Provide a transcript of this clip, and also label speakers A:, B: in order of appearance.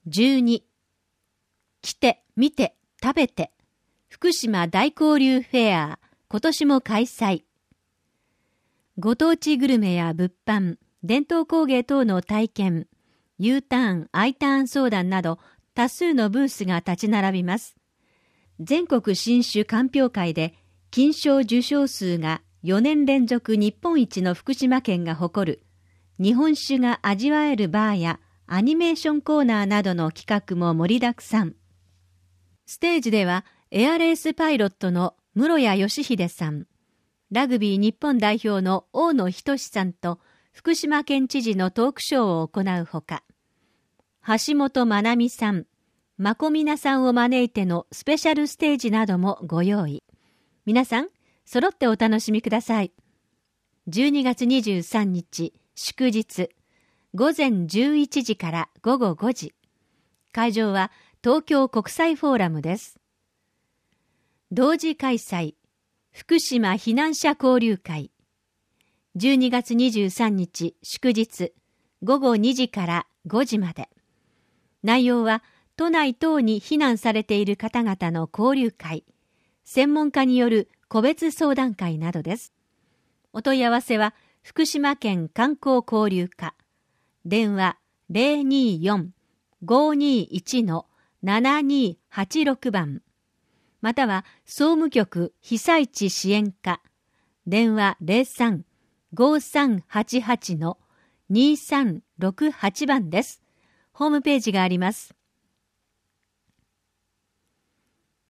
A: 12、来て、見て、食べて、福島大交流フェア、今年も開催。ご当地グルメや物販、伝統工芸等の体験、U ターン、I ターン相談など多数のブースが立ち並びます。全国新酒鑑評会で金賞受賞数が4年連続日本一の福島県が誇る日本酒が味わえるバーやアニメーションコーナーなどの企画も盛りだくさん。ステージではエアレースパイロットの室谷義秀さん、ラグビー日本代表の大野仁さんと福島県知事のトークショーを行うほか、橋本まなみさん、まこみなさんを招いてのスペシャルステージなどもご用意。皆さん、揃ってお楽しみください。12月23日、祝日、午前11時から午後5時。会場は東京国際フォーラムです。同時開催、福島避難者交流会。12月23日祝日午後2時から5時まで。内容は都内等に避難されている方々の交流会、専門家による個別相談会などです。お問い合わせは福島県観光交流課、電話 024-521-7286 番、または総務局被災地支援課、電話 03-5388-2368 番です。ホームページがあります。